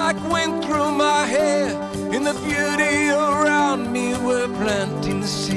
like went through my hair, and the beauty around me were planting seeds.